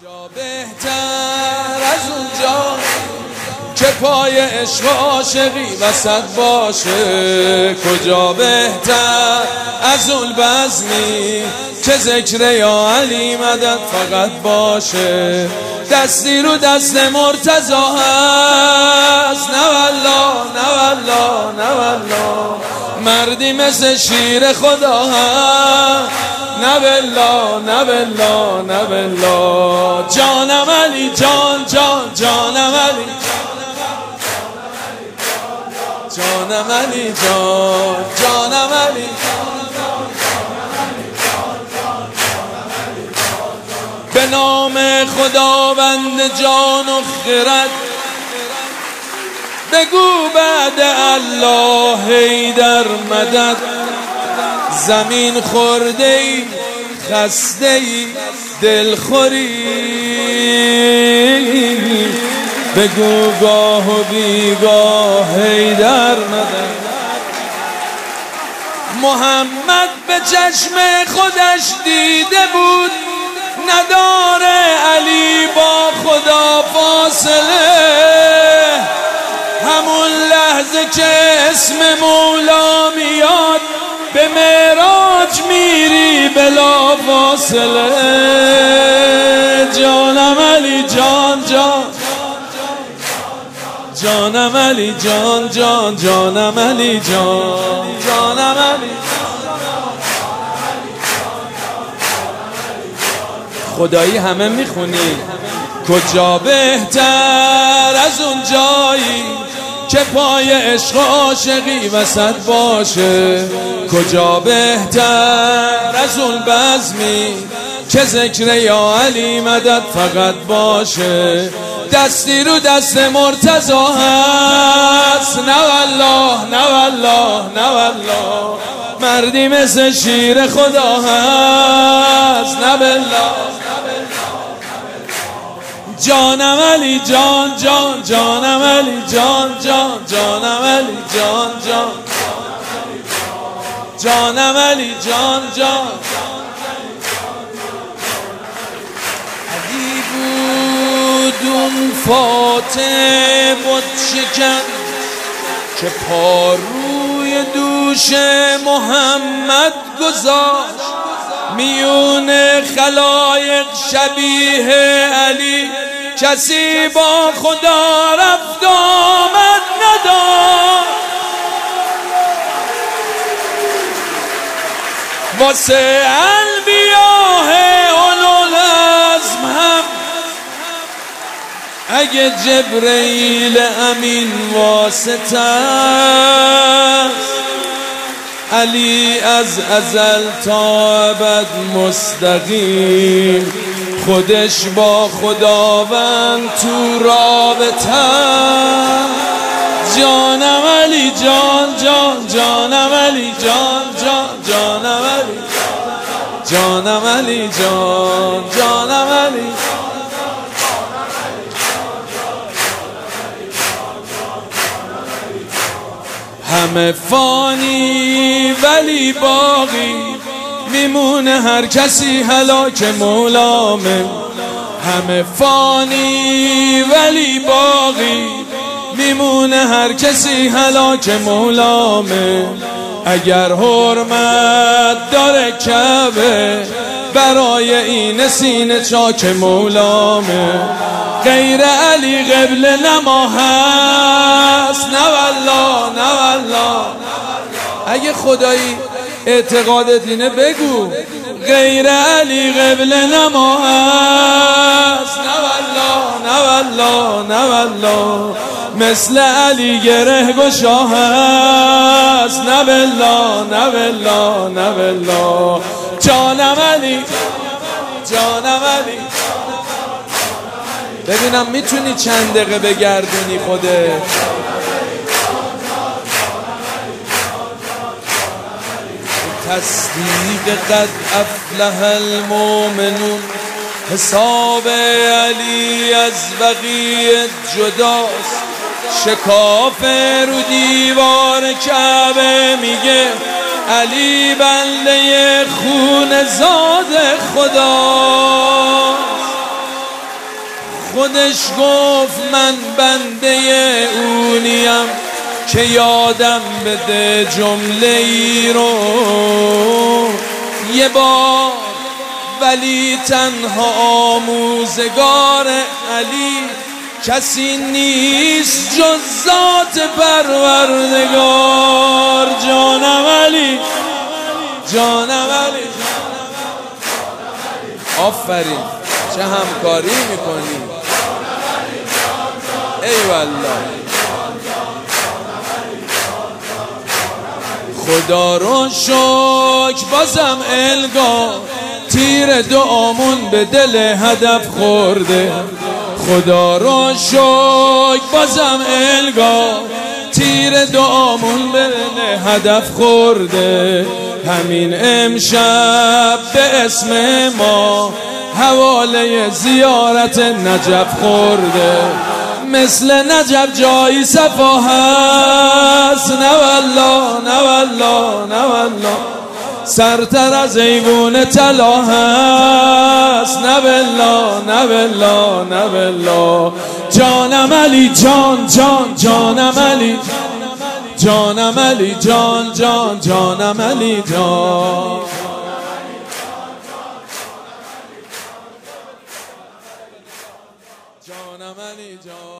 کجا بهتر از اونجا که پای عشق و عاشقی وسط باشه، کجا بهتر از اون بزمی که ذکر یا علی مدد فقط باشه، دستی رو دست مرتضی هست، نه والله نه والله نه والله، مردی مثل شیر خدا هست، نه بالله نه بالله نه بالله، جانم علی جان جان جانم علی جانم علی جان جانم علی، به نام خداوند جان و خرد بگو بعد الله حیدر مدد، زمین خورده ای خسته ای دلخوری، بگو گاه و بیگاه حیدر مدد. محمد به چشم خودش دیده بود نداره علی با خدا فاصله، همون لحظه که اسم مولا میاد به معراج میری بلا فاصله، جانم علی جان جان جانم علی جان جان جانم علی جان جانم علی. خدایی همه میخونی کجا بهتر از اون جایی که پای عشق و عاشقی وسط باشه، کجا بهتر از اون بزمی که ذکر یا علی مدد فقط باشه، دستی رو دست مرتضی هست، نه والله نه والله نه والله، مردی مثل شیر خدا هست، نه بالله جانم علی جان جان جانم علی جان جان جانم علی جان جان جانم علی جان جان. علی بود اون فاتح بت شکن که پا روی دوش محمد گذاشت، میون خلایق شبیه علی کسی با خدا رفت آمد نداشت، واسه انبیاء اولوالعزم هم اگه جبرئیل امین واسطه است، علی از ازل تا ابد مستقیم خودش با خداوند تو رابطه، جانم علی جان جان جانم علی جان جان جانم علی جانم علی جان جانم علی. همه فانی ولی باقی میمونه هر کسی هلاک مولامه، همه فانی ولی باقی میمونه هر کسی هلاک مولامه، اگر حرمت داره کعبه برای این سینه چاک مولامه، غیر علی قبله نما هست، نه والله نه والله، اگه خدایی اعتقادت اینه بگو غیر علی قبله نما هست، نه والله نه والله نه والله، مثل علی گره گشا هست، نه بالله نه بالله نه بالله، جانم علی جانم علی. ببینم میتونی چند دقیقه بگردونی خوده. تصدیق قد افلح المؤمنون، حساب علی از بقیه جداست، شکاف رو دیوار کعبه میگه علی بنده خون زاد خدا، خودش گفت من بنده اونیم که یادم بده جمله ای رو یه بار، ولی تنها آموزگار علی کسی نیست جز ذات پروردگار. جانم علی، جانم علی، آفرین چه همکاری میکنی، ای والله. خدا رو شکر بازم الگا تیر دعامون به دل هدف خورده. خدا رو شکر بازم الگا تیر دعامون به دل هدف خورده. همین امشب به اسم ما حواله زیارت نجف خورده. مثل نجف جایی صفا هست، نه والله نه والله نه والله، سرتر از ایوون طلا هست، نه بالله نه بالله نه بالله. جانم علی جان جان جانم علی، جانم علی جان جان جانم علی جان.